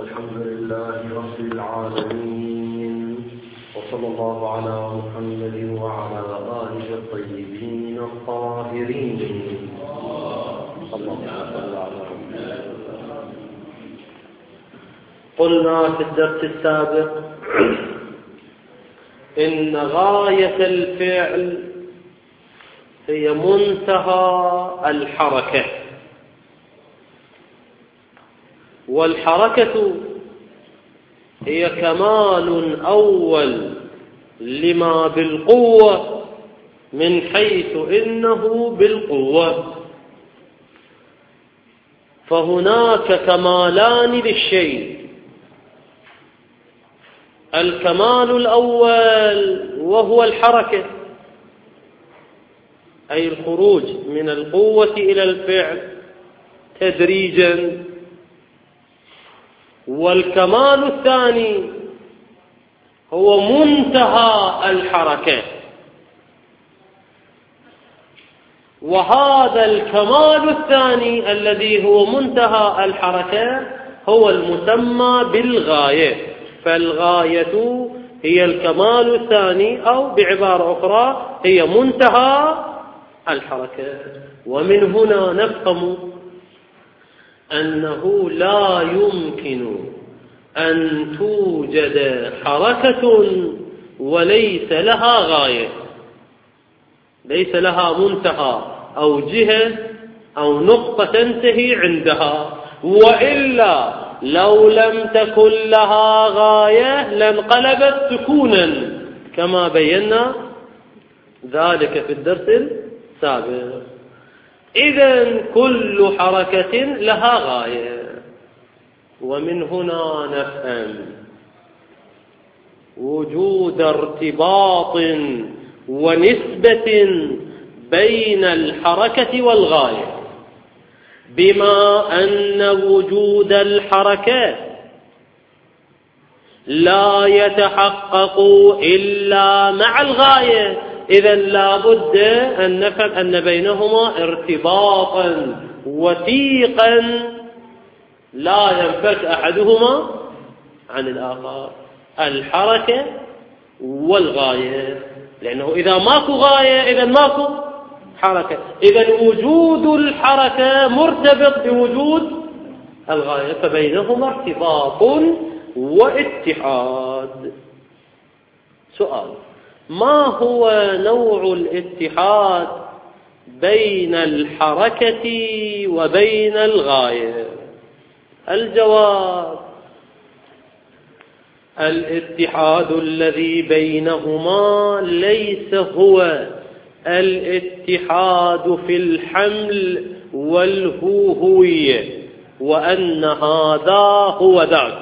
الحمد لله رب العالمين، وصلى الله على محمد وعلى آله الطيبين الطاهرين. اللهم صل على محمد. قلنا في الدرس السابق إن غاية الفعل هي منتهى الحركة، والحركة هي كمال أول لما بالقوة من حيث إنه بالقوة، فهناك كمالان للشيء. الكمال الأول وهو الحركة، أي الخروج من القوة إلى الفعل تدريجا، والكمال الثاني هو منتهى الحركة، وهذا الكمال الثاني الذي هو منتهى الحركة هو المسمى بالغاية. فالغاية هي الكمال الثاني، أو بعبارة أخرى هي منتهى الحركة. ومن هنا نفهم أنه لا يمكن أن توجد حركة وليس لها غاية، ليس لها منتهى أو جهة أو نقطة تنتهي عندها، وإلا لو لم تكن لها غاية لانقلبت سكونا كما بينا ذلك في الدرس السابق. إذن كل حركة لها غاية، ومن هنا نفهم وجود ارتباط ونسبة بين الحركة والغاية، بما أن وجود الحركة لا يتحقق إلا مع الغاية. إذن لا بد أن نفهم أن بينهما ارتباطا وثيقا لا ينفك أحدهما عن الآخر، الحركة والغاية، لأنه إذا ماكو غاية إذن ماكو حركة. إذن وجود الحركة مرتبط بوجود الغاية، فبينهما ارتباط واتحاد. سؤال: ما هو نوع الاتحاد بين الحركة وبين الغاية؟ الجواب: الاتحاد الذي بينهما ليس هو الاتحاد في الحمل والهوية وأن هذا هو ذاك،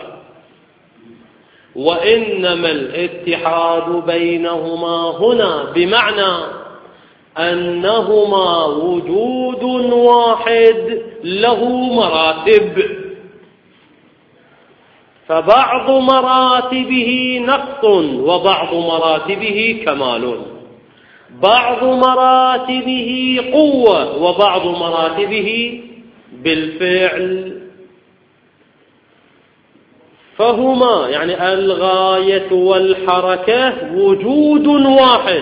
وإنما الاتحاد بينهما هنا بمعنى أنهما وجود واحد له مراتب، فبعض مراتبه نقص وبعض مراتبه كمال، بعض مراتبه قوة وبعض مراتبه بالفعل. فهما يعني الغاية والحركة وجود واحد،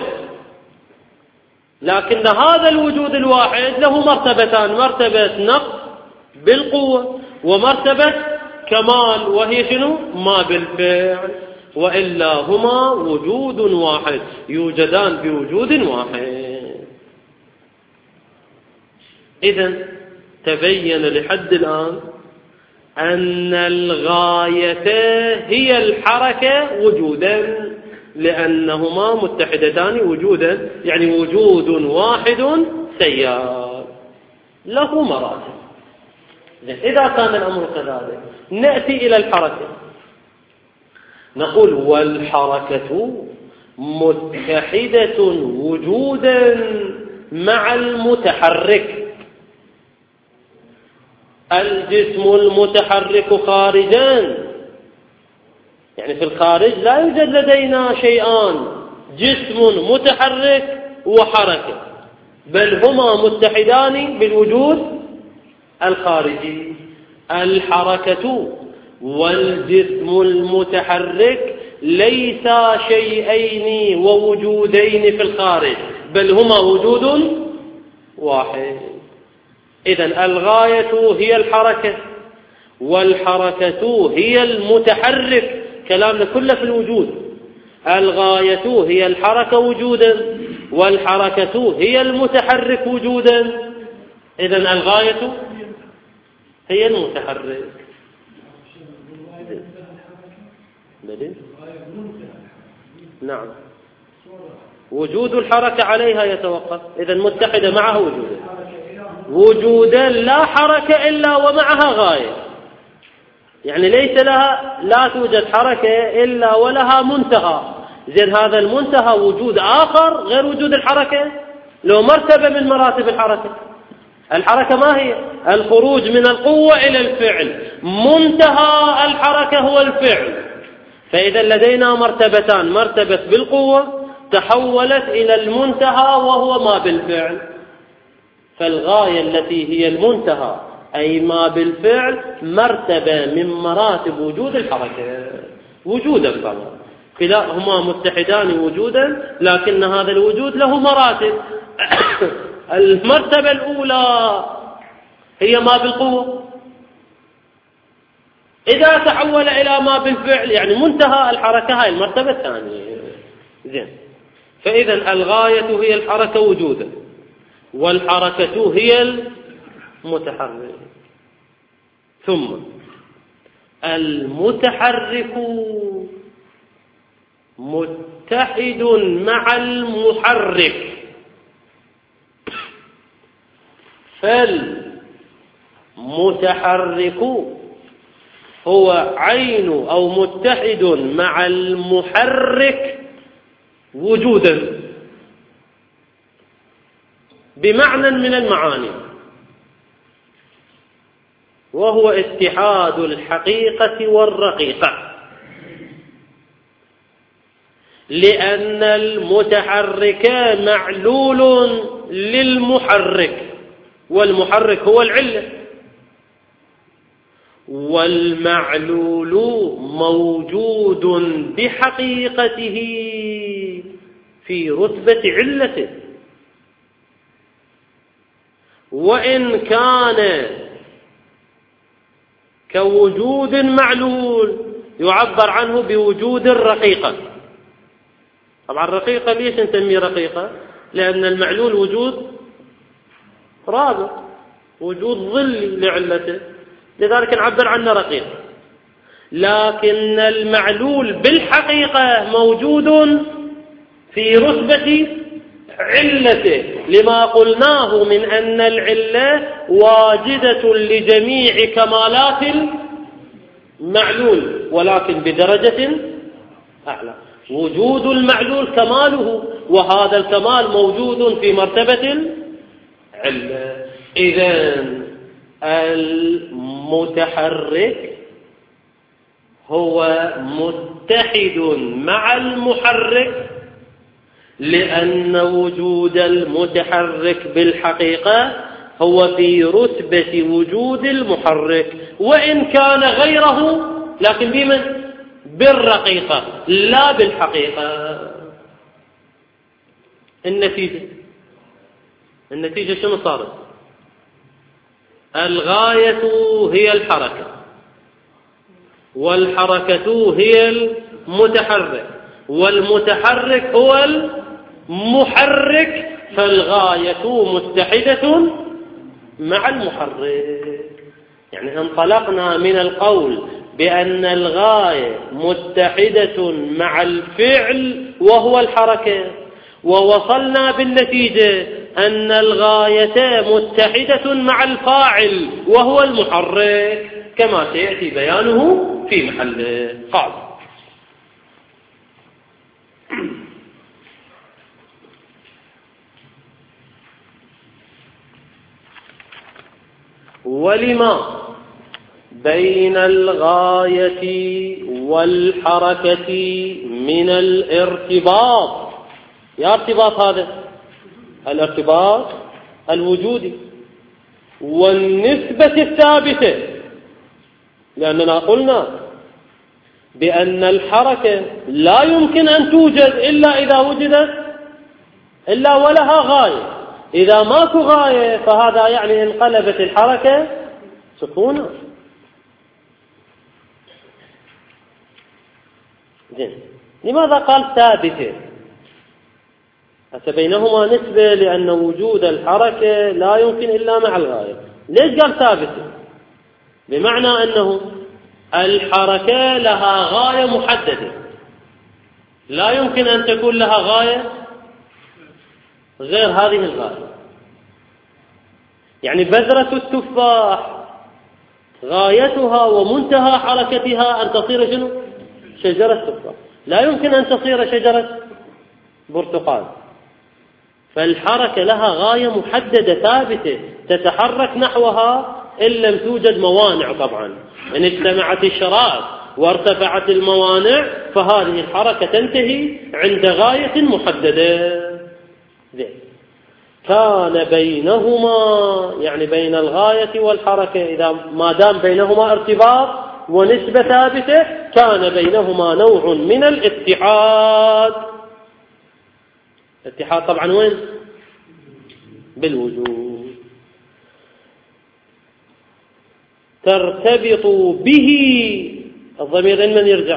لكن هذا الوجود الواحد له مرتبتان: مرتبة نقص بالقوة، ومرتبة كمال وهي شنو؟ ما بالفعل. وإلا هما وجود واحد، يوجدان بوجود واحد. إذن تبين لحد الآن أن الغاية هي الحركة وجودا، لأنهما متحدتان وجودا، يعني وجود واحد سيار له مراتب. إذا كان الأمر كذلك نأتي إلى الحركة، نقول: والحركة متحدة وجودا مع المتحرك. الجسم المتحرك خارجا، يعني في الخارج لا يوجد لدينا شيئان: جسم متحرك وحركة، بل هما متحدان بالوجود الخارجي. الحركة والجسم المتحرك ليس شيئين ووجودين في الخارج، بل هما وجود واحد. إذن الغاية هي الحركة، والحركة هي المتحرك. كلامنا كله في الوجود. الغاية هي الحركة وجودا، والحركة هي المتحرك وجودا. إذن الغاية هي المتحرك. نعم، وجود الحركة عليها يتوقف. إذن متحدة معها وجودا، وجودا لا حركة إلا ومعها غاية. يعني ليس لها، لا توجد حركة إلا ولها منتهى. زين، هذا المنتهى وجود آخر غير وجود الحركة، لو مرتبة من مراتب الحركة. الحركة ما هي؟ الخروج من القوة إلى الفعل. منتهى الحركة هو الفعل. فإذا لدينا مرتبتان، مرتبة بالقوة تحولت إلى المنتهى وهو ما بالفعل. فالغاية التي هي المنتهى أي ما بالفعل مرتبة من مراتب وجود الحركة وجودا فقط. كلاهما متحدان وجودا، لكن هذا الوجود له مراتب. المرتبة الأولى هي ما بالقوة، إذا تحول إلى ما بالفعل يعني منتهى الحركة، هاي المرتبة الثانية. زين، فإذا الغاية هي الحركة وجودا، والحركة هي المتحرك. ثم المتحرك متحد مع المحرك، فالمتحرك هو عين أو متحد مع المحرك وجودا بمعنى من المعاني، وهو اتحاد الحقيقة والرقيقة. لأن المتحرك معلول للمحرك، والمحرك هو العلة، والمعلول موجود بحقيقته في رتبة علته. وإن كان كوجود معلول يعبر عنه بوجود الرقيقة. طبعا الرقيقة ليش نسميه رقيقة؟ لأن المعلول وجود رابط، وجود ظلي لعلته، لذلك نعبر عنه رقيق. لكن المعلول بالحقيقة موجود في رتبة علته، لما قلناه من أن العلة واجدة لجميع كمالات المعلول، ولكن بدرجة أعلى. وجود المعلول كماله، وهذا الكمال موجود في مرتبة العلة. إذن المتحرك هو متحد مع المحرك، لأن وجود المتحرك بالحقيقة هو في رتبة وجود المحرك، وإن كان غيره، لكن بمن؟ بالرقيقة لا بالحقيقة. النتيجة شنو صارت؟ الغاية هي الحركة، والحركة هي المتحرك، والمتحرك هو المحرك، فالغاية متحدة مع المحرك. يعني انطلقنا من القول بأن الغاية متحدة مع الفعل وهو الحركة، ووصلنا بالنتيجة أن الغاية متحدة مع الفاعل وهو المحرك، كما سيأتي بيانه في محله. قال: ولما بين الغاية والحركة من الارتباط. يا ارتباط هذا الارتباط الوجودي، والنسبة الثابتة لأننا قلنا بأن الحركة لا يمكن أن توجد إلا إذا وجدت إلا ولها غاية. إذا ماكو غاية فهذا يعني انقلبت الحركة سكونا. زين، لماذا قال ثابتة؟ بينهما نسبة لأن وجود الحركة لا يمكن إلا مع الغاية. ليش قال ثابتة؟ بمعنى أنه الحركة لها غاية محددة، لا يمكن أن تكون لها غاية غير هذه الغاية. يعني بذرة التفاح غايتها ومنتهى حركتها أن تصير شنو؟ شجرة تفاح، لا يمكن أن تصير شجرة برتقال. فالحركة لها غاية محددة ثابتة تتحرك نحوها إن لم توجد موانع. طبعا إن اجتمعت الشرائط وارتفعت الموانع فهذه الحركة تنتهي عند غاية محددة. كان بينهما، يعني بين الغاية والحركة، إذا ما دام بينهما ارتباط ونسبة ثابتة كان بينهما نوع من الاتحاد. الاتحاد طبعا وين؟ بالوجود. ترتبط به، الضمير من يرجع؟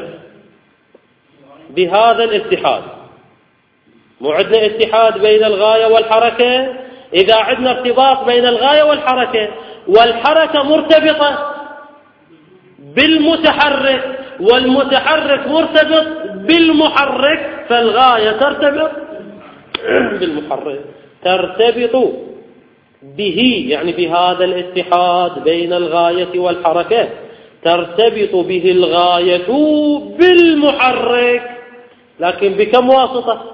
بهذا الاتحاد. مو عندنا اتحاد بين الغاية والحركة؟ إذا عندنا ارتباط بين الغاية والحركة والحركة مرتبطة بالمتحرك والمتحرك مرتبط بالمحرك فالغاية ترتبط بالمحرك. ترتبط به يعني بهذا الاتحاد بين الغاية والحركة، ترتبط به الغاية بالمحرك، لكن بكم واسطة؟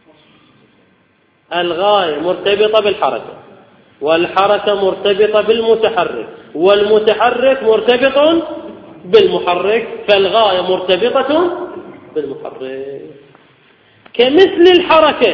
الغاية مرتبطة بالحركة والحركة مرتبطة بالمتحرك والمتحرك مرتبط بالمحرك فالغاية مرتبطة بالمحرك. كمثل الحركة،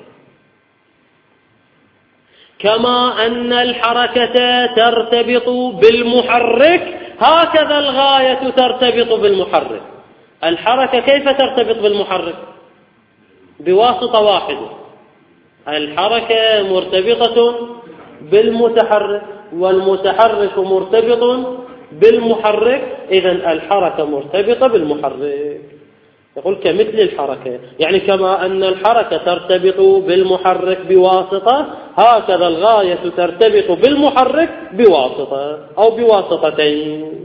كما أن الحركة ترتبط بالمحرك هكذا الغاية ترتبط بالمحرك. الحركة كيف ترتبط بالمحرك؟ بواسطة واحدة. الحركة مرتبطة بالمتحرك والمتحرك مرتبط بالمحرك، إذن الحركة مرتبطة بالمحرك. يقول كمثل الحركة، يعني كما أن الحركة ترتبط بالمحرك بواسطة هكذا الغاية ترتبط بالمحرك بواسطة أو بواسطتين.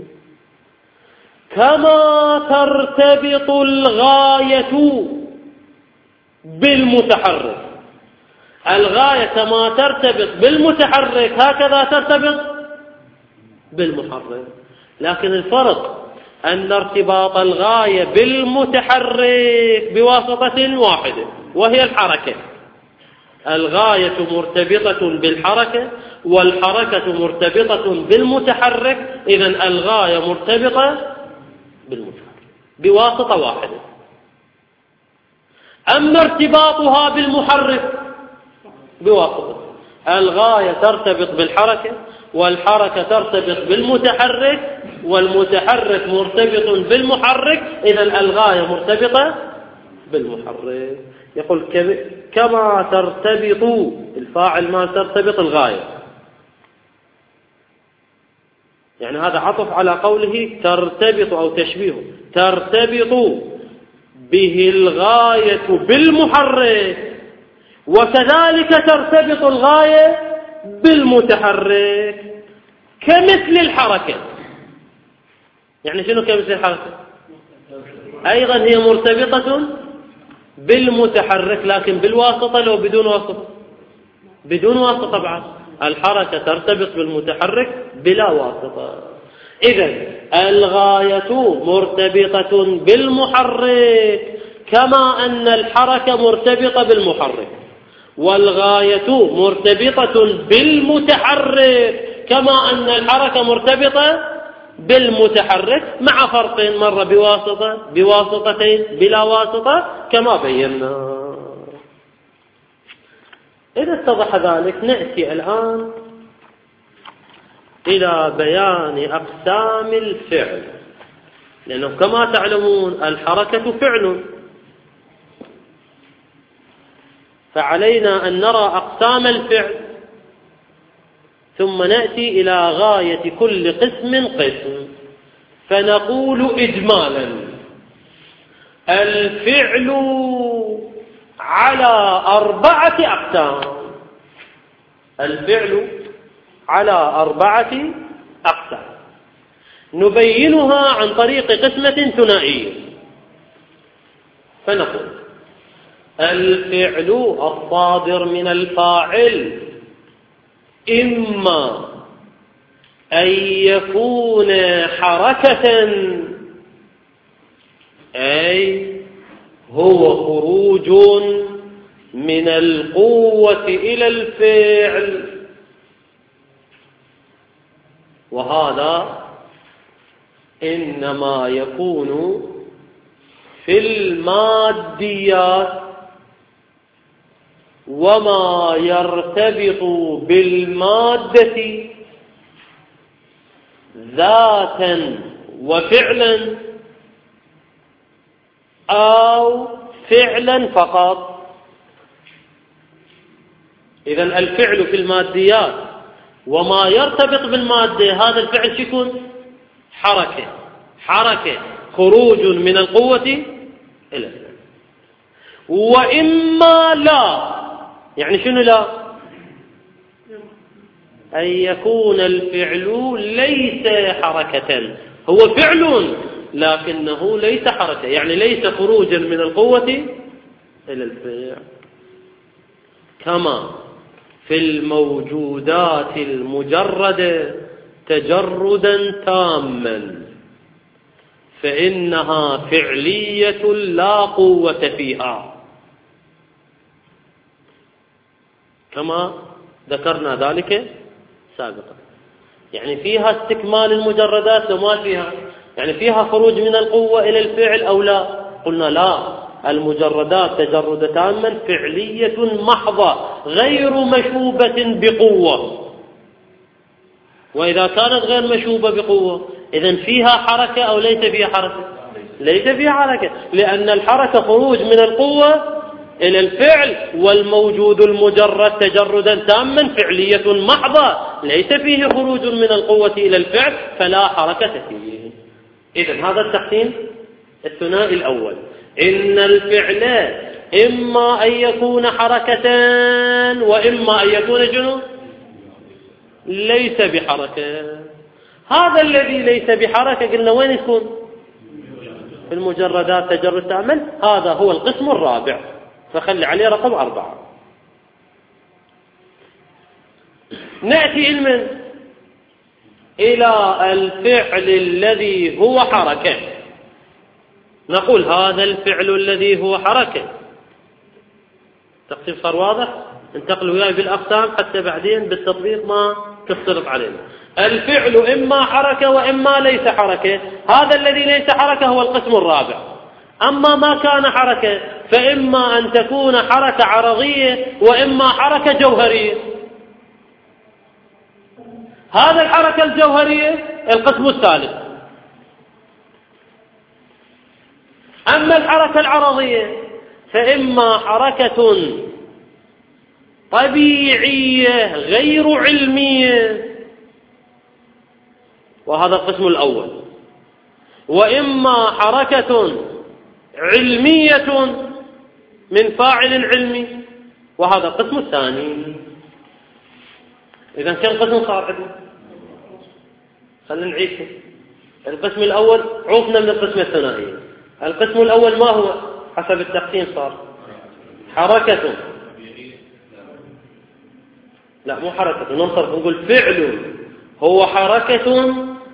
كما ترتبط الغاية بالمتحرك، الغاية كما ترتبط بالمتحرك هكذا ترتبط بالمحرك، لكن الفرق أن ارتباط الغاية بالمتحرك بواسطة واحدة وهي الحركة. الغاية مرتبطة بالحركة والحركة مرتبطة بالمتحرك، إذن الغاية مرتبطة بالمتحرك بواسطة واحدة. أما ارتباطها بالمحرك بواسطة، الغاية ترتبط بالحركة والحركة ترتبط بالمتحرك والمتحرك مرتبط بالمحرك، إذن الغاية مرتبطة بالمحرك. يقول كما ترتبط، الفاعل ما ترتبط الغاية، يعني هذا عطف على قوله ترتبط أو تشبيه. ترتبط به الغاية بالمحرك وكذلك ترتبط الغاية بالمتحرك كمثل الحركة. يعني شنو كمثل الحركة؟ أيضا هي مرتبطة بالمتحرك لكن بالواسطة لو بدون واسطة؟ بدون واسطة بعد. الحركة ترتبط بالمتحرك بلا واسطة. إذن الغاية مرتبطة بالمحرك كما أن الحركة مرتبطة بالمحرك، والغاية مرتبطة بالمتحرك كما أن الحركة مرتبطة بالمتحرك، مع فرق مرة بواسطة بواسطتين بلا واسطة كما بينا. إذا اتضح ذلك نأتي الآن إلى بيان أقسام الفعل، لأنه كما تعلمون الحركة فعل، فعلينا أن نرى أقسام الفعل ثم نأتي إلى غاية كل قسم قسم، فنقول إجمالا: الفعل على 4 أقسام. الفعل على 4 أقسام نبينها عن طريق قسمة ثنائية، فنقول: الفعل الصادر من الفاعل إما أن يكون حركة، أي هو خروج من القوة إلى الفعل، وهذا إنما يكون في الماديات وما يرتبط بالمادة ذاتا وفعلا أو فعلا فقط. إذن الفعل في الماديات وما يرتبط بالمادة هذا الفعل يكون حركة خروج من القوة إلى الفعل. وإما لا، يعني شنو لا؟ أن يكون الفعل ليس حركة، هو فعل لكنه ليس حركة، يعني ليس خروجا من القوة إلى الفعل. كما في الموجودات المجردة تجردا تاما فإنها فعلية لا قوة فيها، كما ذكرنا ذلك سابقا. يعني فيها استكمال المجردات وما فيها، يعني فيها خروج من القوة إلى الفعل أو لا؟ قلنا لا، المجردات تجرد تاما فعلية محضة غير مشوبة بقوة. وإذا كانت غير مشوبة بقوة إذن فيها حركة أو ليس فيها حركة؟ ليس فيها حركة، لأن الحركة خروج من القوة إلى الفعل، والموجود المجرد تجردا تاما فعلية محضة ليس فيه خروج من القوة إلى الفعل، فلا حركة فيه. إذن هذا التقسيم الثنائي الأول: إن الفعل إما أن يكون حركة وإما أن يكون جنو ليس بحركة. هذا الذي ليس بحركة قلنا وين يكون؟ في المجردات تجرد تاما. هذا هو القسم الرابع، فخلي عليه رقم 4. نأتي إلى الفعل الذي هو حركة. نقول هذا الفعل الذي هو حركة. التقسيم صار واضح؟ انتقلوا وياي بالأقسام حتى بعدين بالتطبيق ما تختلط علينا. الفعل إما حركة وإما ليس حركة. هذا الذي ليس حركة هو القسم الرابع. أما ما كان حركة فإما أن تكون حركة عرضية وإما حركة جوهرية. هذا الحركة الجوهرية القسم الثالث. أما الحركة العرضية فإما حركة طبيعية غير علمية، وهذا القسم الأول، وإما حركة علمية من فاعل علمي، وهذا القسم الثاني. إذن كم قسم صار عندنا؟ خلينا نعيد. القسم الأول عوفنا من القسم الثنائي. القسم الأول ما هو حسب التقسيم؟ صار حركة، لا مو حركة، ننصرف نقول فعل هو حركة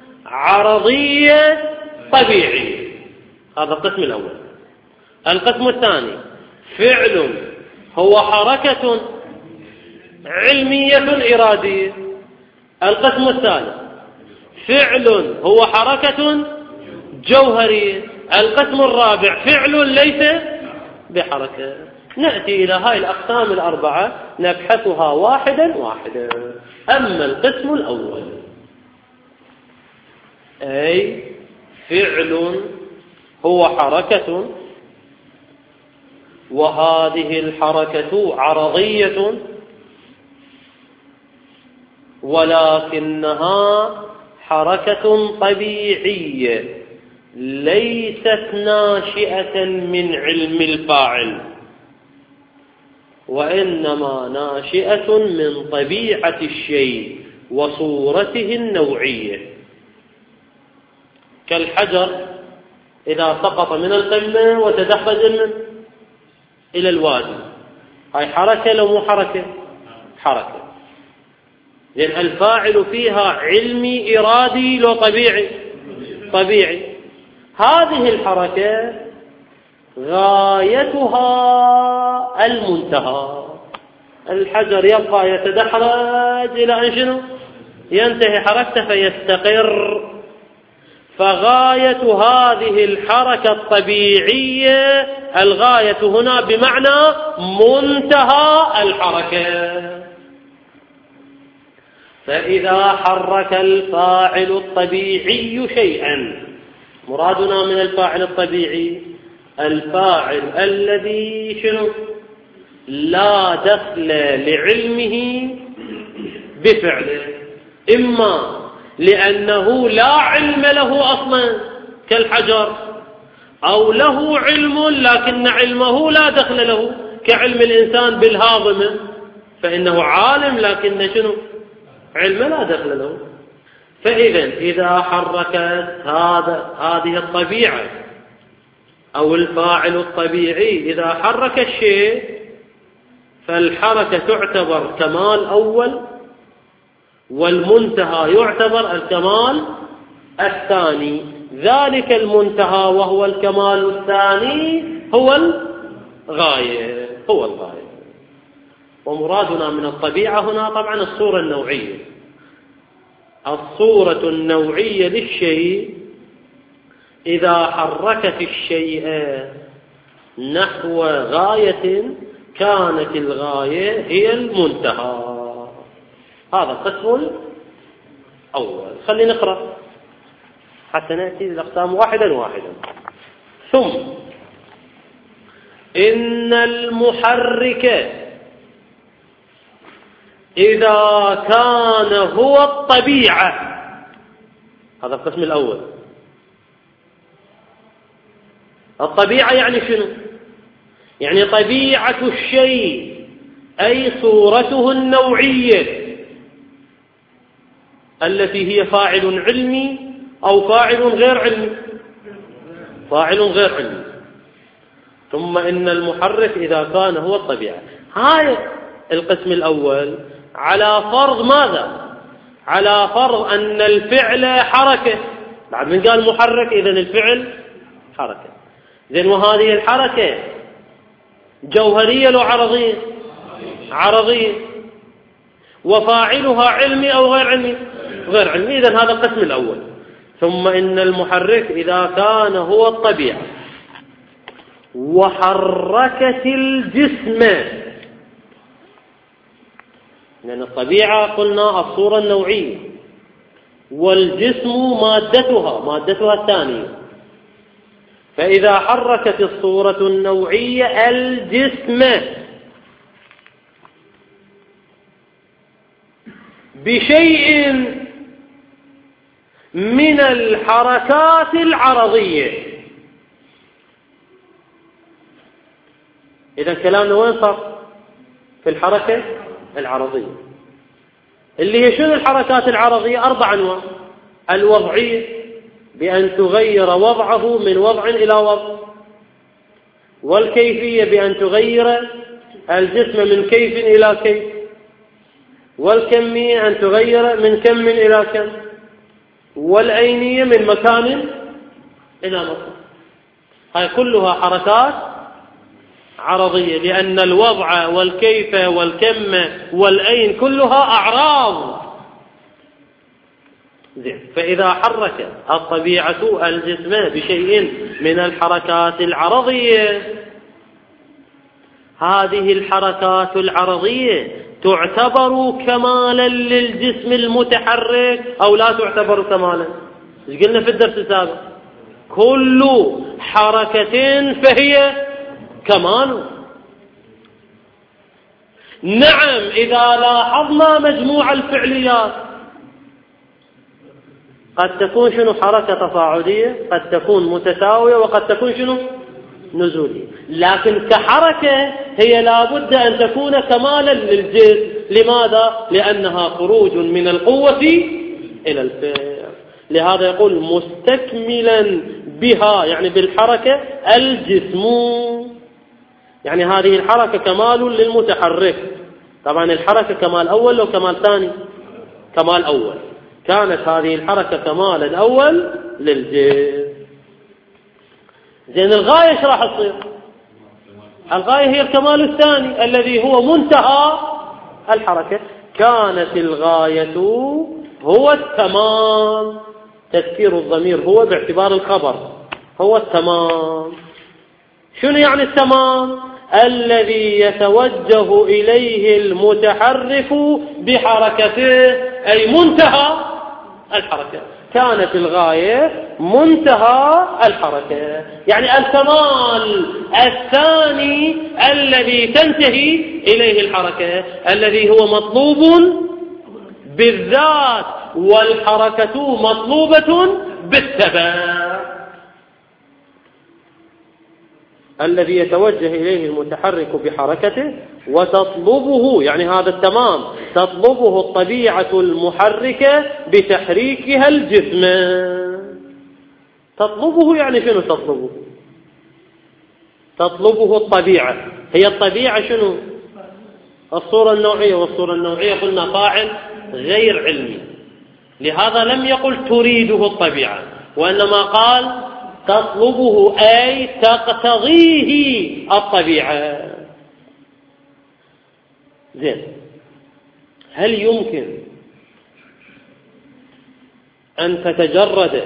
عرضية طبيعية. هذا القسم الأول. القسم الثاني فعل هو حركة علمية إرادية. القسم الثالث فعل هو حركة جوهرية. القسم الرابع فعل ليس بحركة. نأتي إلى هاي الأقسام الأربعة نبحثها واحدا واحدا. أما القسم الأول أي فعل هو حركة، وهذه الحركة عرضية ولكنها حركة طبيعية ليست ناشئة من علم الفاعل، وإنما ناشئة من طبيعة الشيء وصورته النوعية. كالحجر إذا سقط من القمة وتدحرج إلى الوادي، هاي حركة لو مو حركة؟ حركة. لأن الفاعل فيها علمي إرادي لو طبيعي؟ طبيعي. هذه الحركة غايتها المنتهى. الحجر يبقى يتدحرج إلى أن شنو؟ ينتهي حركته فيستقر. فغاية هذه الحركة الطبيعية، الغاية هنا بمعنى منتهى الحركة. فإذا حرك الفاعل الطبيعي شيئا، مرادنا من الفاعل الطبيعي الفاعل الذي شنو؟ لا دخل لعلمه بفعله، إما لأنه لا علم له أصلا كالحجر، أو له علم لكن علمه لا دخل له كعلم الإنسان بالهاضمة، فإنه عالم لكن شنو؟ علم لا دخل له. فإذا إذا حركت هذه الطبيعة أو الفاعل الطبيعي إذا حرك الشيء، فالحركة تعتبر كمال أول، والمنتهى يعتبر الكمال الثاني. ذلك المنتهى وهو الكمال الثاني هو الغاية. ومرادنا من الطبيعة هنا طبعا الصورة النوعية. الصورة النوعية للشيء إذا حركت الشيء نحو غاية كانت الغاية هي المنتهى. هذا القسم الأول. خلينا نقرأ حتى نأتي الأقسام واحدا. ثم إن المحرك إذا كان هو الطبيعة، هذا القسم الأول. الطبيعة يعني شنو؟ يعني طبيعة الشيء، أي صورته النوعية التي هي فاعل علمي أو فاعل غير علمي. فاعل غير علمي. ثم إن المحرك إذا كان هو الطبيعة. هاي القسم الأول على فرض ماذا؟ على فرض أن الفعل حركة. بعد من قال محرك إذن الفعل حركة. إذن وهذه الحركة جوهرية لو عرضية؟ عرضية. وفاعلها علمي أو غير علمي؟ غير علمي. إذن هذا القسم الأول. ثم إن المحرك إذا كان هو الطبيعة وحركت الجسم، لأن الطبيعة قلنا الصورة النوعية، والجسم مادتها الثانية. فإذا حركت الصورة النوعية الجسم بشيء من الحركات العرضية، إذا كلامنا وين صار؟ في الحركة العرضية، اللي هي شنو الحركات العرضية؟ 4 أنواع. الوضعية بأن تغير وضعه من وضع إلى وضع، والكيفية بأن تغير الجسم من كيف إلى كيف، والكمية أن تغير من كم إلى كم، والعينية من مكان إلى مكان. هاي كلها حركات عرضية، لأن الوضع والكيف والكم والأين كلها أعراض. فإذا حرك الطبيعة الجسم بشيء من الحركات العرضية، هذه الحركات العرضية تعتبر كمالا للجسم المتحرك أو لا تعتبر كمالا؟ ايش قلنا في الدرس السابق؟ كل حركة فهي كمال. نعم إذا لاحظنا مجموع الفعليات قد تكون شنو حركة تصاعدية، قد تكون متساوية، وقد تكون شنو نزولية، لكن كحركة هي لابد أن تكون كمالا للجسم. لماذا؟ لأنها خروج من القوة إلى الفعل. لهذا يقول مستكملا بها، يعني بالحركة الجسم، يعني هذه الحركة كمال للمتحرك. طبعا الحركة كمال أول أو كمال ثاني؟ كمال أول. كانت هذه الحركة كمالا أول للجسم. زين الغاية ايش راح تصير؟ الغاية هي الكمال الثاني الذي هو منتهى الحركة. كانت الغاية هو التمام، تذكير الضمير هو باعتبار الخبر، هو التمام. شنو يعني التمام؟ الذي يتوجه إليه المتحرك بحركته، أي منتهى الحركة. كانت الغاية منتهى الحركة، يعني الكمال الثاني الذي تنتهي إليه الحركة، الذي هو مطلوب بالذات، والحركة مطلوبة بالتبع. الذي يتوجه إليه المتحرك بحركته وتطلبه، يعني هذا التمام، تطلبه الطبيعة المحركة بتحريكها الجسم. تطلبه يعني شنو تطلبه؟ تطلبه الطبيعة. هي الطبيعة شنو؟ الصورة النوعية، والصورة النوعية قلنا فاعل غير علمي، لهذا لم يقل تريده الطبيعة، وإنما قال تطلبه أي تقتضيه الطبيعة. زين، هل يمكن أن تتجرد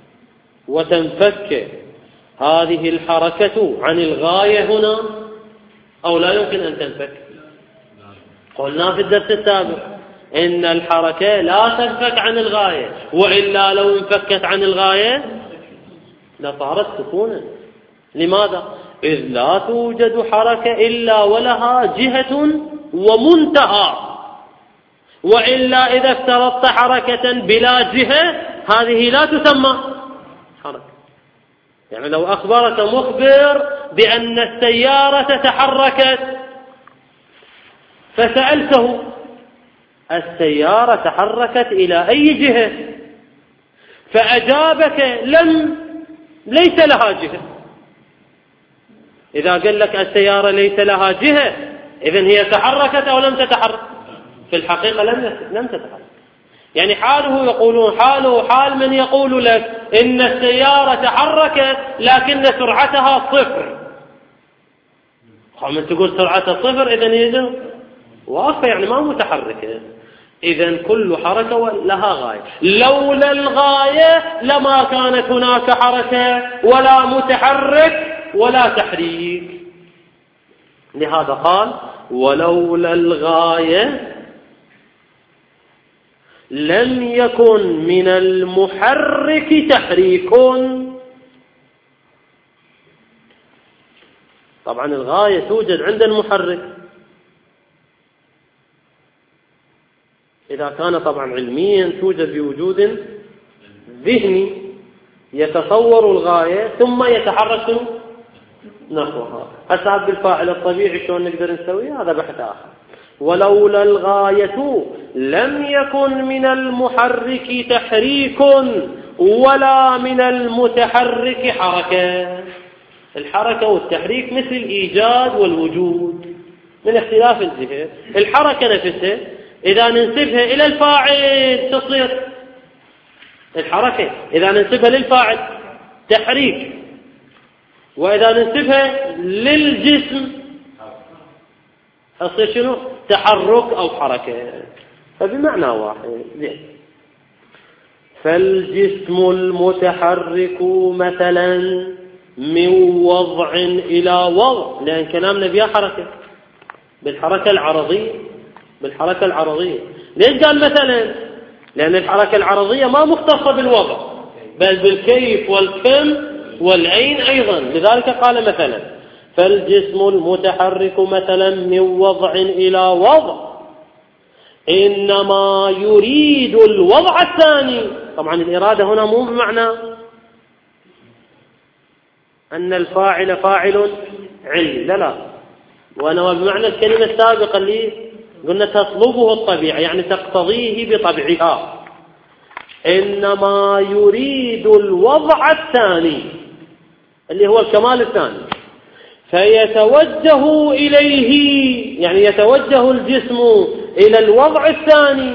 وتنفك هذه الحركة عن الغاية هنا، أو لا يمكن أن تنفك؟ قلنا في الدرس السابق إن الحركة لا تنفك عن الغاية، وإلا لو انفكت عن الغاية لصارت سكونا. لماذا؟ إذ لا توجد حركة إلا ولها جهة ومنتهى، وإلا إذا افترضت حركة بلا جهة هذه لا تسمى حركة. يعني لو أخبرك مخبر بأن السيارة تحركت فسألته السيارة تحركت إلى أي جهة، فأجابك ليس لها جهة. إذا قال لك السيارة ليس لها جهة، إذن هي تحركت أو لم تتحرك؟ في الحقيقة لم تتحرك. يعني حاله يقولون حاله حال من يقول لك إن السيارة تحركت لكن سرعتها 0. من تقول سرعتها 0 إذن هي واقفة، يعني ما متحركة. إذن كل حركة لها غاية. لولا الغاية لما كانت هناك حركة ولا متحرك ولا تحريك. لهذا قال ولولا الغاية لم يكن من المحرك تحريك. طبعا الغاية توجد عند المحرك إذا كان طبعا علميا توجد بوجود ذهني يتصور الغاية ثم يتحرك نحوها. هذا بالفاعل الطبيعي شلون نقدر نسويه؟ هذا بحث آخر. ولولا الغاية لم يكن من المحرك تحريك ولا من المتحرك حركة. الحركة والتحريك مثل الإيجاد والوجود من اختلاف الجهات. الحركة نفسها إذا ننسبها إلى الفاعل تصير الحركة، إذا ننسبها للفاعل تحريك، وإذا ننسبها للجسم تصير شنو؟ تحرك أو حركة، فبمعنى واحد. فالجسم المتحرك مثلا من وضع إلى وضع، لأن كلامنا بها حركة بالحركة العرضية. بالحركة العرضية ليش قال مثلا؟ لأن الحركة العرضية ما مختصة بالوضع، بل بالكيف والكم والعين أيضا. لذلك قال مثلا: فالجسم المتحرك مثلا من وضع إلى وضع إنما يريد الوضع الثاني. طبعا الإرادة هنا مو بمعنى أن الفاعل فاعل علمي، لا، وأنا بمعنى الكلمة السابقة اللي قلنا تطلبه الطبيعة، يعني تقتضيه بطبعها. إنما يريد الوضع الثاني اللي هو الكمال الثاني، فيتوجه إليه، يعني يتوجه الجسم إلى الوضع الثاني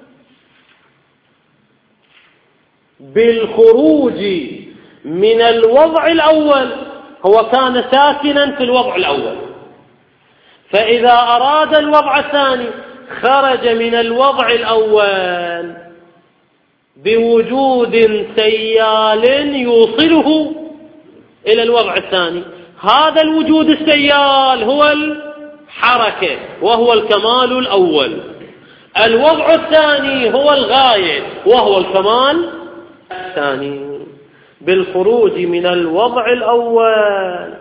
بالخروج من الوضع الأول. هو كان ساكنا في الوضع الأول، فإذا أراد الوضع الثاني خرج من الوضع الأول بوجود سيال يوصله إلى الوضع الثاني. هذا الوجود السيال هو الحركة وهو الكمال الأول. الوضع الثاني هو الغاية وهو الكمال الثاني. بالخروج من الوضع الأول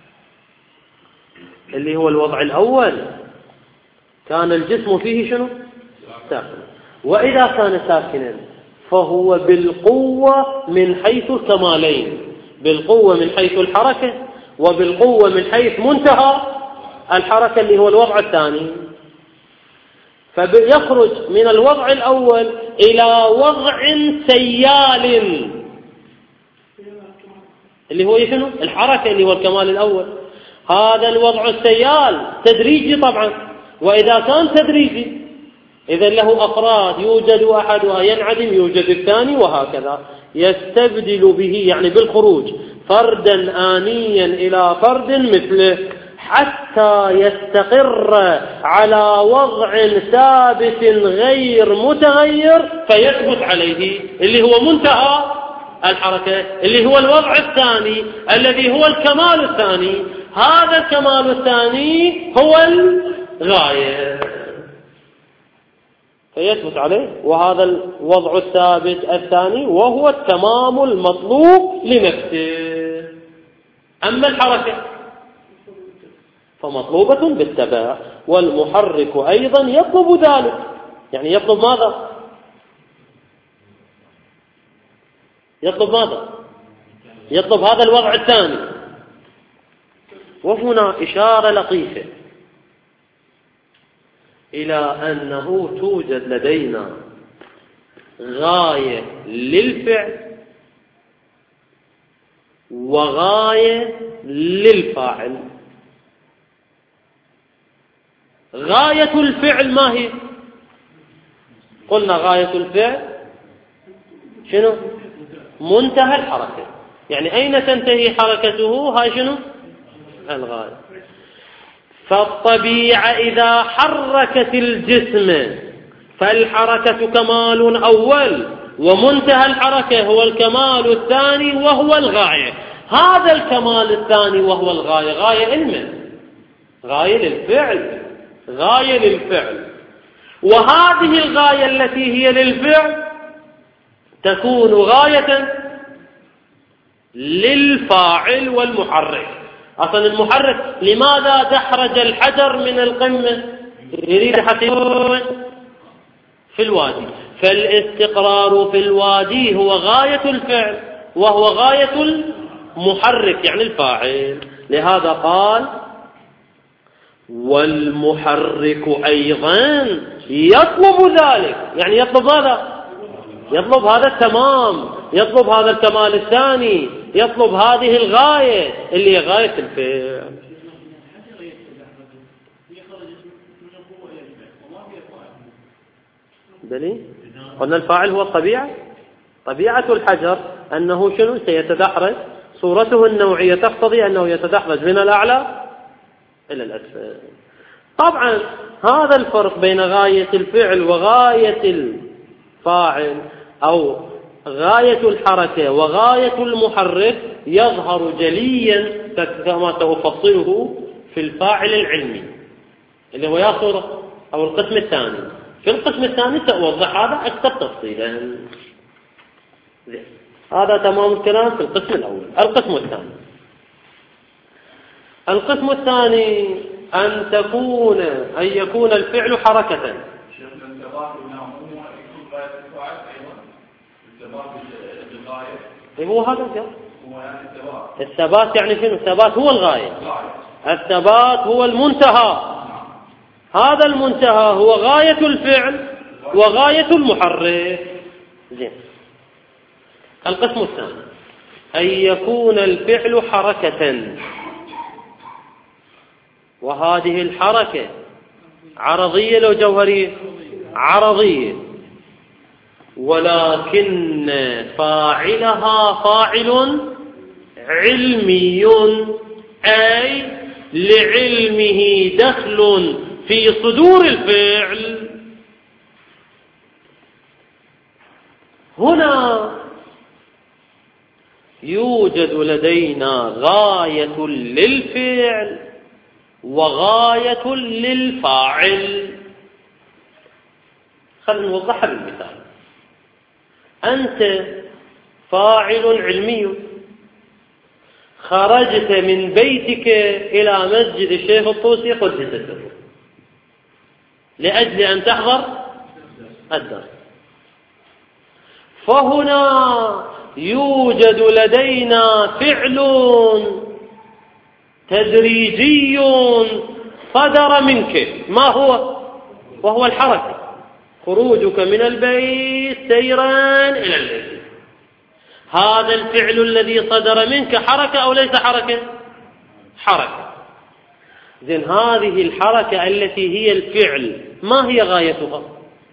اللي هو الوضع الأول كان الجسم فيه شنو؟ ساكن. وإذا كان ساكنا فهو بالقوة من حيث الكمالين، بالقوة من حيث الحركة وبالقوة من حيث منتهى الحركة اللي هو الوضع الثاني. فيخرج من الوضع الأول إلى وضع سيال اللي هو شنو؟ الحركة اللي هو الكمال الأول. هذا الوضع السيال تدريجي طبعا، وإذا كان تدريجي إذا له أفراد، يوجد أحدها ينعدم يوجد الثاني، وهكذا يستبدل به، يعني بالخروج، فردا آنيا إلى فرد مثله حتى يستقر على وضع ثابت غير متغير فيثبت عليه، اللي هو منتهى الحركة، اللي هو الوضع الثاني الذي هو الكمال الثاني. هذا الكمال الثاني هو الغاية فيثبت عليه، وهذا الوضع الثابت الثاني وهو التمام المطلوب لنفسه. أما الحركة فمطلوبة بالتبع، والمحرك أيضا يطلب ذلك. يعني يطلب ماذا؟ يطلب ماذا؟ يطلب هذا الوضع الثاني. وهنا إشارة لطيفة إلى أنه توجد لدينا غاية للفعل وغاية للفاعل. غاية الفعل ما هي؟ قلنا غاية الفعل شنو؟ منتهى الحركة، يعني أين تنتهي حركته؟ هاي شنو؟ الغاية. فالطبيعة إذا حركت الجسم فالحركة كمال أول، ومنتهى الحركة هو الكمال الثاني وهو الغاية. هذا الكمال الثاني وهو الغاية غاية علم، غاية للفعل، غاية للفعل. وهذه الغاية التي هي للفعل تكون غاية للفاعل والمحرك. أصلا المحرك لماذا دحرج الحجر من القمة؟ يريد حقيقة في الوادي، فالاستقرار في الوادي هو غاية الفعل وهو غاية المحرك يعني الفاعل. لهذا قال: والمحرك أيضا يطلب ذلك، يعني يطلب ماذا؟ يطلب هذا التمام، يطلب هذا الكمال الثاني، يطلب هذه الغاية اللي هي غاية الفعل. دليل؟ قلنا الفاعل هو الطبيعة. طبيعة الحجر أنه شنو؟ سيتدحرج، صورته النوعية تقتضي أنه يتدحرج من الأعلى إلى الأسفل. طبعا هذا الفرق بين غاية الفعل وغاية الفاعل أو غاية الحركة وغاية المحرك يظهر جليا كما سأفصله في الفاعل العلمي اللي هو يا صورة أو القسم الثاني. في القسم الثاني سأوضح هذا أكثر تفصيلا. هذا تمام الكلام في القسم الأول. القسم الثاني أن يكون الفعل حركة. هو هذا الثبات يعني شنو؟ الثبات هو الغاية، الثبات هو المنتهى، هذا المنتهى هو غاية الفعل وغاية المحرك. زين. القسم الثاني أن يكون الفعل حركة، وهذه الحركة عرضية لو جوهرية؟ عرضية، ولكن فاعلها فاعل علمي، أي لعلمه دخل في صدور الفعل. هنا يوجد لدينا غاية للفعل وغاية للفاعل. خلينا نوضحها بالمثال. أنت فاعل علمي، خرجت من بيتك إلى مسجد الشيخ الطوسي قدس سره لأجل أن تحضر الدرس، فهنا يوجد لدينا فعل تدريجي صدر منك، ما هو؟ وهو الحركة، خروجك من البيت سيرا إلى البيت. هذا الفعل الذي صدر منك حركة أو ليس حركة؟ حركة. زين، هذه الحركة التي هي الفعل ما هي غايتها؟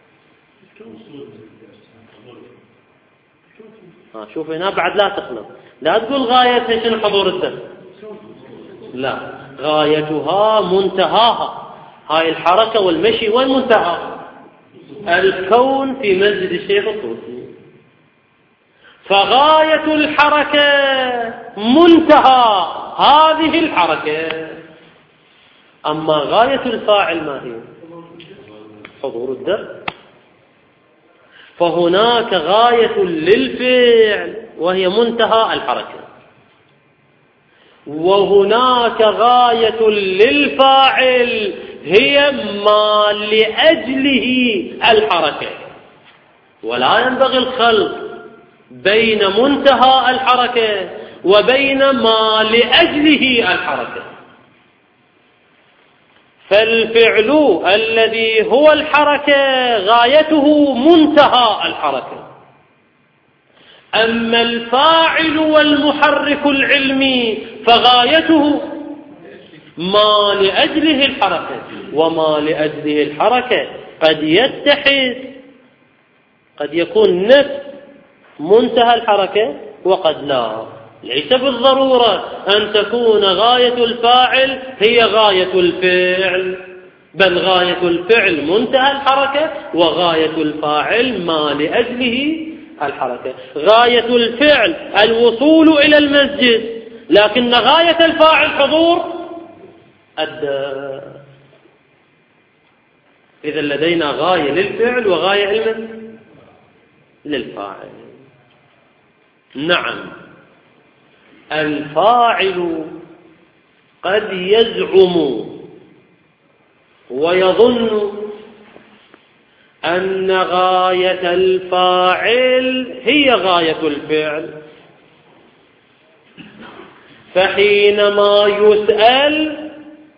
شوف هنا بعد لا تخلط، لا تقول غايتها شنو حضور الدرس، لا، غايتها منتهاها، هاي الحركة والمشي والمنتهى الكون في مسجد الشيخ الطوسي. فغاية الحركة منتهى هذه الحركة. أما غاية الفاعل ما هي؟ حضور الدرس. فهناك غاية للفعل وهي منتهى الحركة، وهناك غاية للفاعل هي ما لأجله الحركة. ولا ينبغي الخلط بين منتهى الحركة وبين ما لأجله الحركة. فالفعل الذي هو الحركة غايته منتهى الحركة، أما الفاعل والمحرك العلمي فغايته ما لأجله الحركة. وما لأجله الحركة قد يتحد، قد يكون نفس منتهى الحركة وقد لا. ليس بالضرورة أن تكون غاية الفاعل هي غاية الفعل، بل غاية الفعل منتهى الحركة وغاية الفاعل ما لأجله الحركة. غاية الفعل الوصول إلى المسجد، لكن غاية الفاعل حضور الدرس. إذا لدينا غاية للفعل وغاية للفاعل. نعم، الفاعل قد يزعم ويظن أن غاية الفاعل هي غاية الفعل، فحينما يسأل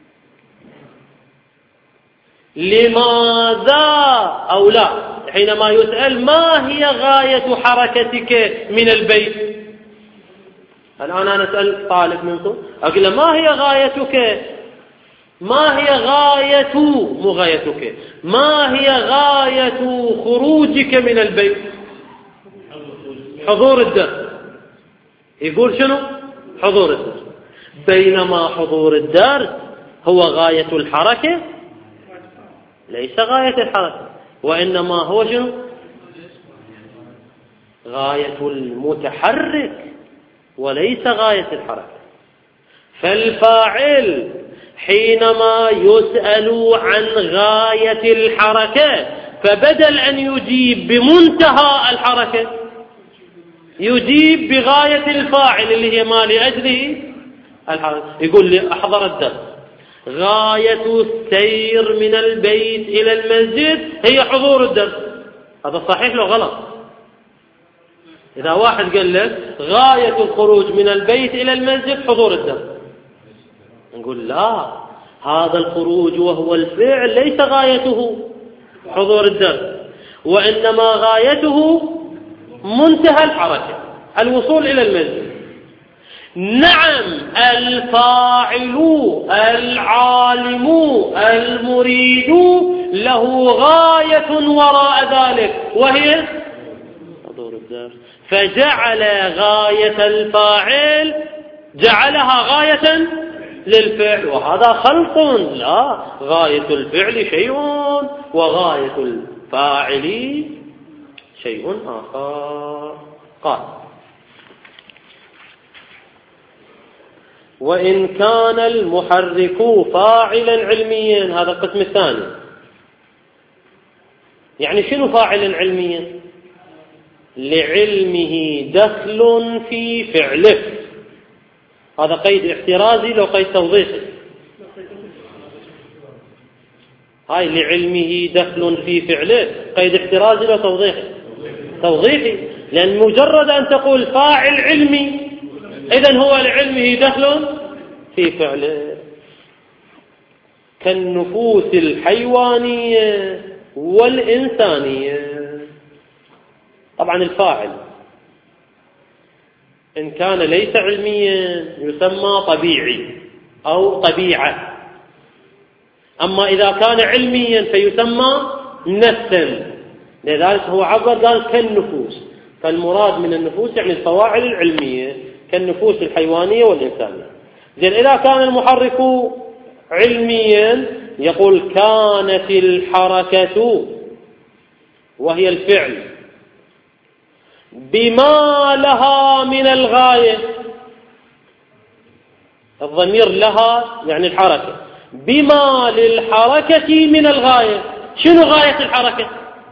لماذا أو لا، حينما يسأل ما هي غاية حركتك من البيت، الآن أنا أسأل طالب منكم أقول له ما هي غايتك، ما هي غاية، مو غايتك، ما هي غاية خروجك من البيت؟ حضور الدرس. يقول شنو؟ حضور الدرس. بينما حضور الدرس هو غاية الحركة، ليس غاية الحركة، وإنما هو شنو؟ غاية المتحرك وليس غاية الحركة. فالفاعل حينما يسأل عن غاية الحركة فبدل أن يجيب بمنتهى الحركة يجيب بغاية الفاعل اللي هي ما لأجله الحركة. يقول لي أحضر الدرس، غاية السير من البيت إلى المسجد هي حضور الدرس. هذا صحيح لو غلط؟ إذا واحد قال لك غاية الخروج من البيت إلى المسجد حضور الدرس، نقول لا، هذا الخروج وهو الفعل ليس غايته حضور الدرس، وإنما غايته منتهى الحركة، الوصول إلى المسجد. نعم، الفاعل العالم المريد له غاية وراء ذلك وهي حضور الدرس، فجعل غاية الفاعل جعلها غاية للفعل، وهذا خلط. لا، غاية الفعل شيء وغاية الفاعل شيء آخر. قال: وإن كان المحرك فاعلا علميا، هذا القسم الثاني. يعني شنو فاعلا علميا؟ لعلمه دخل في فعله. هذا قيد احترازي لو قيد توضيحي. هاي لعلمه دخل في فعله قيد احترازي لو توضيحي، لأن مجرد أن تقول فاعل علمي إذن هو لعلمه دخل في فعله، كالنفوس الحيوانية والإنسانية. طبعا الفاعل إن كان ليس علميا يسمى طبيعي أو طبيعة، أما إذا كان علميا فيسمى نفسا. لذلك هو عبر قال كالنفوس، فالمراد من النفوس يعني الفواعل العلمية كالنفوس الحيوانية والإنسانية. زين، إذا كان المحرك علميا يقول كانت الحركة وهي الفعل بما لها من الغاية. الضمير لها يعني الحركة، بما للحركة من الغاية. شنو غاية الحركة؟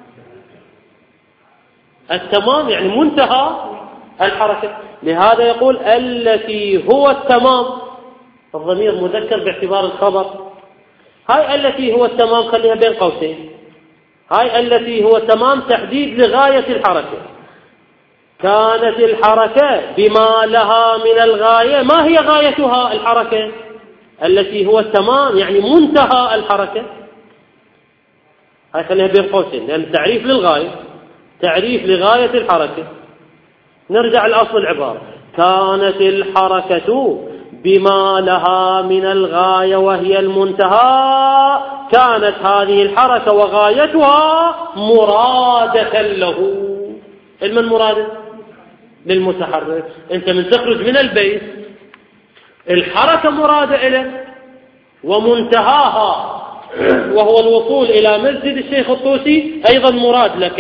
التمام، يعني منتهى الحركة. لهذا يقول التي هو التمام، الضمير مذكر باعتبار الخبر. هاي التي هو التمام خليها بين قوسين، هاي التي هو التمام تحديد لغاية الحركة. كانت الحركة بما لها من الغاية. ما هي غايتها الحركة؟ التي هو التمام يعني منتهى الحركة. هاي خليها بين قوسين لأن تعريف للغاية، تعريف لغاية الحركة. نرجع لأصل العبارة: كانت الحركة بما لها من الغاية وهي المنتهى. كانت هذه الحركة وغايتها مرادة له. من مرادة؟ للمتحرك. أنت من تخرج من البيت الحركة مرادة إليه ومنتهاها وهو الوصول إلى مسجد الشيخ الطوسي أيضا مراد لك.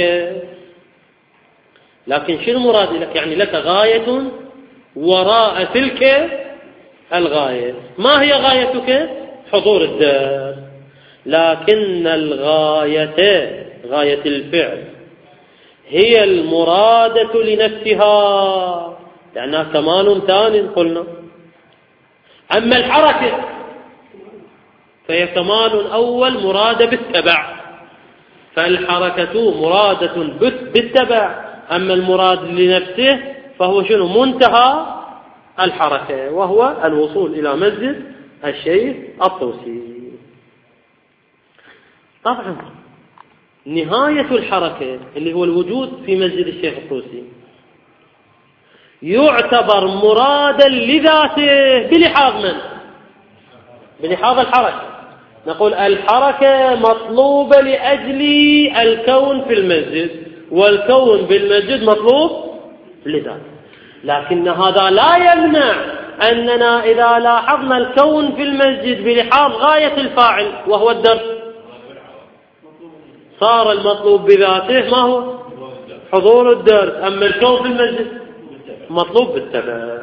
لكن شنو مراد لك؟ يعني لك غاية وراء تلك الغاية. ما هي غايتك؟ حضور الدرس. لكن الغاية، غاية الفعل، هي المرادة لنفسها لأنها كمال ثاني قلنا. أما الحركة فهي كمال أول مرادة بالتبع، فالحركة مرادة بالتبع. أما المراد لنفسه فهو شنو؟ منتهى الحركة وهو الوصول إلى مسجد الشيخ الطوسي. طبعا نهاية الحركة اللي هو الوجود في مسجد الشيخ الطوسي يعتبر مرادا لذاته بلحاظ من؟ بلحاظ الحركة. نقول الحركة مطلوبة لأجل الكون في المسجد، والكون بالمسجد مطلوب لذاته. لكن هذا لا يمنع أننا إذا لاحظنا الكون في المسجد بلحاظ غاية الفاعل وهو الدرس، صار المطلوب بذاته ما هو؟ حضور الدرس. أما الكون في المسجد مطلوب بالتبع.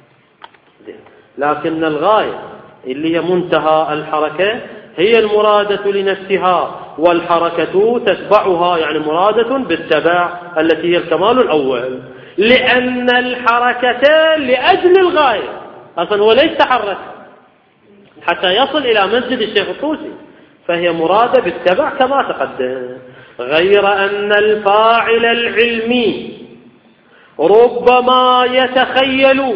لكن الغاية اللي هي منتهى الحركة هي المرادة لنفسها، والحركة تتبعها يعني مرادة بالتبع التي هي الكمال الأول. لأن الحركة لأجل الغاية، أصلا هو ليس تحرك حتى يصل إلى مسجد الشيخ الطوسي، فهي مرادة بالتبع كما تقدم. غير أن الفاعل العلمي ربما يتخيل،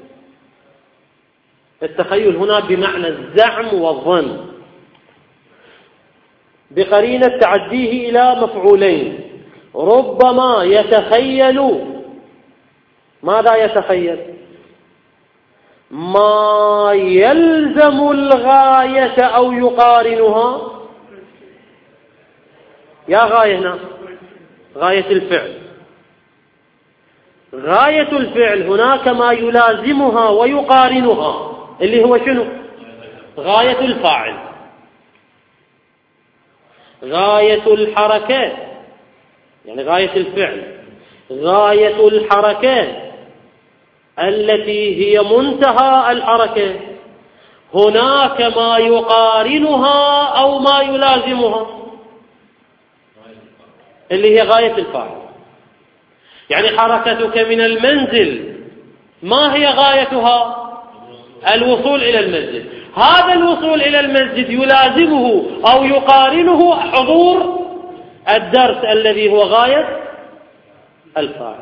التخيل هنا بمعنى الزعم والظن بقرينة تعديه إلى مفعولين، ربما يتخيل، ماذا يتخيل؟ ما يلزم الغاية أو يقارنها. يا غاية هنا غاية الفعل، غاية الفعل هناك ما يلازمها ويقارنها اللي هو شنو؟ غاية الفاعل. غاية الحركات يعني غاية الفعل، غاية الحركات التي هي منتهى الحركة هناك ما يقارنها أو ما يلازمها اللي هي غاية الفاعل. يعني حركتك من المنزل ما هي غايتها؟ الوصول إلى المسجد. هذا الوصول إلى المسجد يلازمه أو يقارنه حضور الدرس الذي هو غاية الفاعل.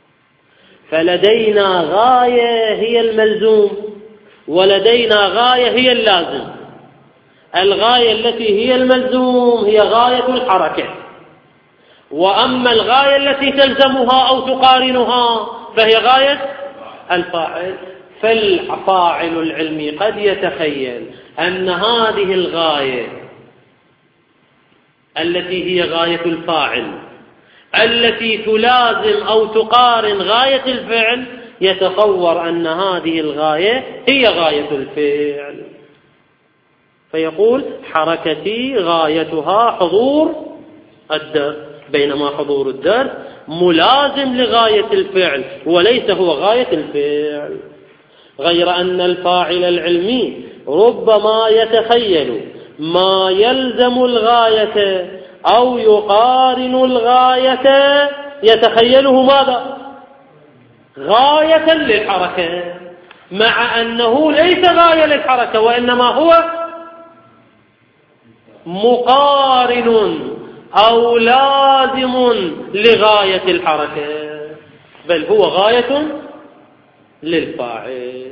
فلدينا غاية هي الملزوم ولدينا غاية هي اللازم. الغاية التي هي الملزوم هي غاية الحركة، وأما الغاية التي تلزمها أو تقارنها فهي غاية الفاعل. فالفاعل العلمي قد يتخيل أن هذه الغاية التي هي غاية الفاعل التي تلازم أو تقارن غاية الفعل، يتصور أن هذه الغاية هي غاية الفعل، فيقول حركتي غايتها حضور الدرس، بينما حضور الدرس ملازم لغاية الفعل وليس هو غاية الفعل. غير أن الفاعل العلمي ربما يتخيل ما يلزم الغاية أو يقارن الغاية، يتخيله ماذا؟ غاية للحركة، مع أنه ليس غاية للحركة وإنما هو مقارن أو لازم لغاية الحركة، بل هو غاية للفاعل.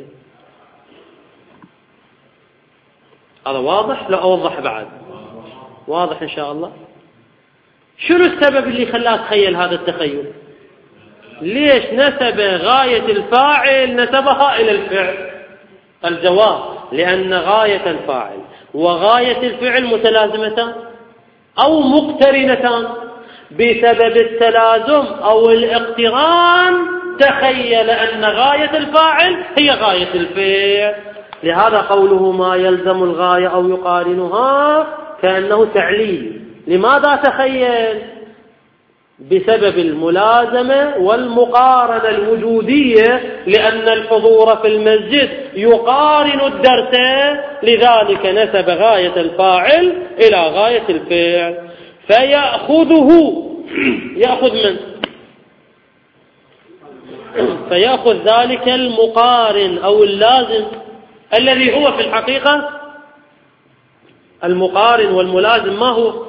هذا واضح؟ لا أوضح بعد؟ واضح إن شاء الله. شنو السبب اللي خلاه تخيل هذا التخيل؟ ليش نسب غاية الفاعل نسبها إلى الفعل؟ الجواب لأن غاية الفاعل وغاية الفعل متلازمتان أو مقترنتان، بسبب التلازم أو الاقتران تخيل أن غاية الفاعل هي غاية الفعل. لهذا قوله ما يلزم الغاية أو يقارنها كأنه تعليل. لماذا تخيل؟ بسبب الملازمة والمقارنة الوجودية، لأن الحضور في المسجد يقارن الدرس، لذلك نسب غاية الفاعل إلى غاية الفعل. فيأخذه، يأخذ من؟ فيأخذ ذلك المقارن أو اللازم الذي هو في الحقيقة المقارن والملازم ما هو؟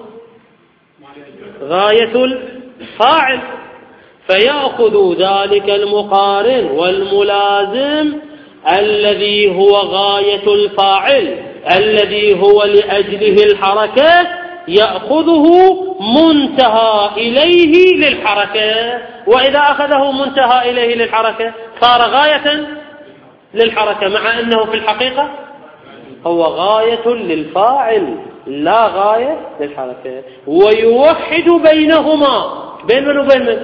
غاية الفاعل. فيأخذ ذلك المقارن والملازم الذي هو غاية الفاعل الذي هو لأجله الحركة، يأخذه منتهى إليه للحركة. وإذا أخذه منتهى إليه للحركة صار غاية للحركة، مع أنه في الحقيقة هو غاية للفاعل لا غاية للحركة. ويوحد بينهما، بين من وبين من؟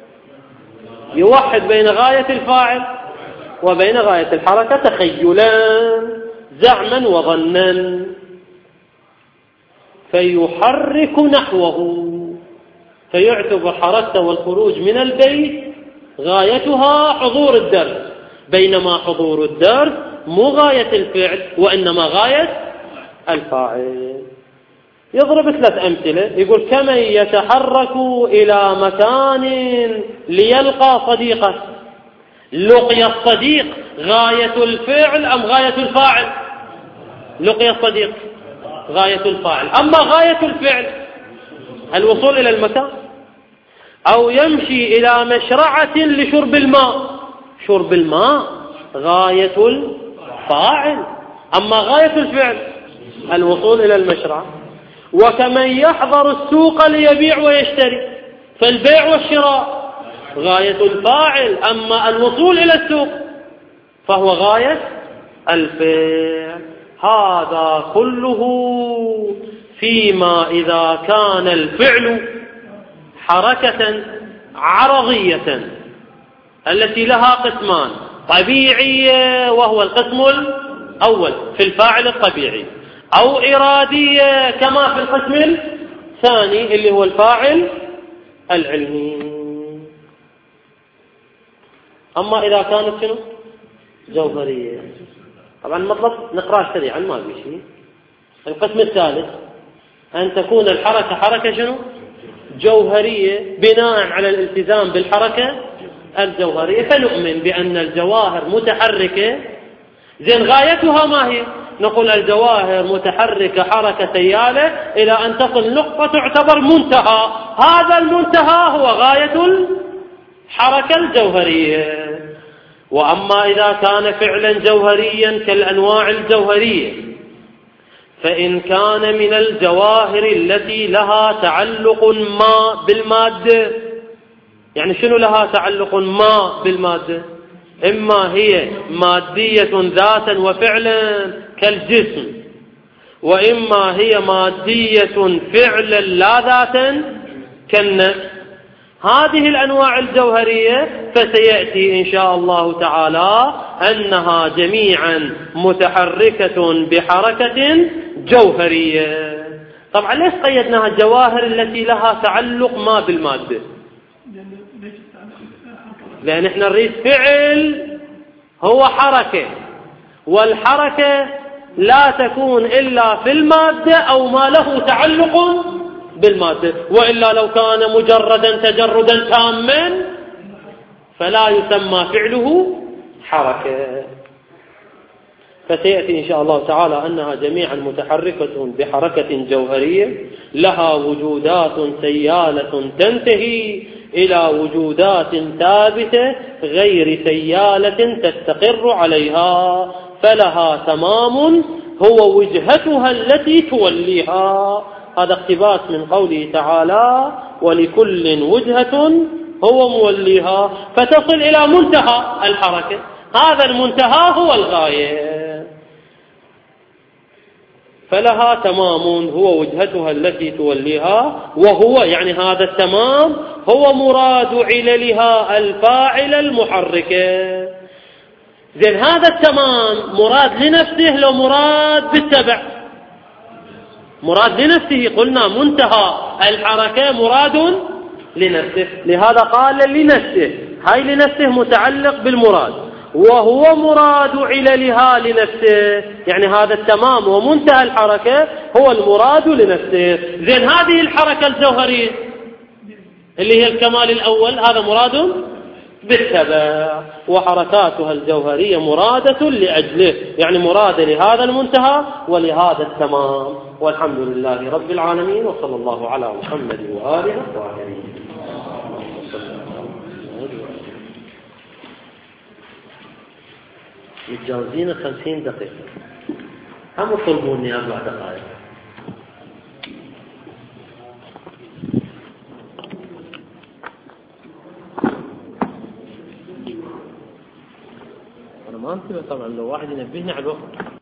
يوحد بين غاية الفاعل وبين غاية الحركة تخيلا زعما وظنا، فيحرك نحوه، فيعتبر حركته والخروج من البيت غايتها حضور الدرس، بينما حضور الدرس مو غاية الفعل وإنما غاية الفاعل. يضرب 3 أمثلة، يقول كمن يتحرك إلى مكان ليلقى صديقه. لقي الصديق غاية الفعل أم غاية الفاعل؟ لقي الصديق غاية الفاعل. أما غاية الفعل الوصول إلى المكان، أو يمشي إلى مشرعة لشرب الماء. شرب الماء غاية الفاعل، أما غاية الفعل الوصول إلى المشرعة. وكمن يحضر السوق ليبيع ويشتري، فالبيع والشراء غاية الفاعل، أما الوصول إلى السوق فهو غاية الفعل. هذا كله فيما إذا كان الفعل حركة عرضية التي لها قسمان: طبيعية وهو القسم الأول في الفاعل الطبيعي، أو إرادية كما في القسم الثاني اللي هو الفاعل العلمي. أما إذا كانت شنو؟ جوهرية. طبعا المطلب نقرأ سريعا ما في شيء. القسم الثالث أن تكون الحركة حركة شنو؟ جوهرية بناء على الالتزام بالحركة الجوهرية. فنؤمن بأن الجواهر متحركة. زين غايتها ما هي؟ نقول الجواهر متحركة حركة سيالة إلى أن تصل نقطة تعتبر منتهى. هذا المنتهى هو غاية الحركة الجوهرية. وأما إذا كان فعلا جوهريا كالأنواع الجوهرية، فإن كان من الجواهر التي لها تعلق ما بالمادة. يعني شنو لها تعلق ما بالمادة؟ إما هي مادية ذاتا وفعلا كالجسم، وإما هي مادية فعلا لا ذاتا كالنفس. هذه الأنواع الجوهرية فسيأتي إن شاء الله تعالى أنها جميعا متحركة بحركة جوهرية. طبعا ليش قيدناها الجواهر التي لها تعلق ما بالمادة؟ لأن احنا نريد فعل هو حركة، والحركة لا تكون إلا في المادة أو ما له تعلق بالمادة، وإلا لو كان مجردا تجردا تاما فلا يسمى فعله حركة. فسيأتي إن شاء الله تعالى أنها جميعا متحركة بحركة جوهرية لها وجودات سيالة تنتهي إلى وجودات ثابتة غير سيالة تستقر عليها، فلها تمام هو وجهتها التي توليها. هذا اقتباس من قوله تعالى: ولكل وجهة هو موليها، فتصل إلى منتهى الحركة. هذا المنتهى هو الغاية. فلها تمام هو وجهتها التي توليها، وهو يعني هذا التمام هو مراد عللها الفاعل المحركة. زين هذا التمام مراد لنفسه لو مراد بالتبع؟ مراد لنفسه. قلنا منتهى الحركة مراد لنفسه، لهذا قال لنفسه. هاي لنفسه متعلق بالمراد، وهو مراد عللها لنفسه، يعني هذا التمام ومنتهى الحركة هو المراد لنفسه. زين هذه الحركة الجوهرية اللي هي الكمال الأول هذا مراد بالتبع، وحركاتها الجوهرية مرادة لأجله، يعني مرادة لهذا المنتهى ولهذا التمام. والحمد لله رب العالمين، وصلى الله على محمد وآله الطاهرين. متجاوزين 50 دقيقة، هم يطلبوني 4 دقائق. أنا ما أنتبه طبعا، لو واحد ينبهني على الوقت.